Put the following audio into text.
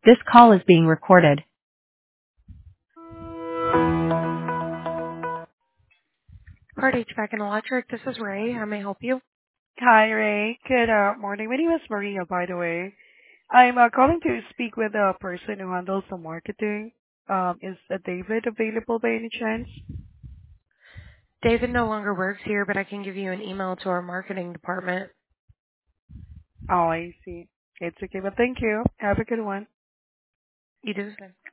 This call is being recorded. Part HVAC and Electric, this is Ray. How may I help you? Hi, Ray. Good morning. My name is Maria, by the way. I'm calling to speak with the person who handles the marketing. Is David available by any chance? David no longer works here, but I can give you an email to our marketing department. Oh, I see. It's okay, but thank you. Have a good one. You do the same.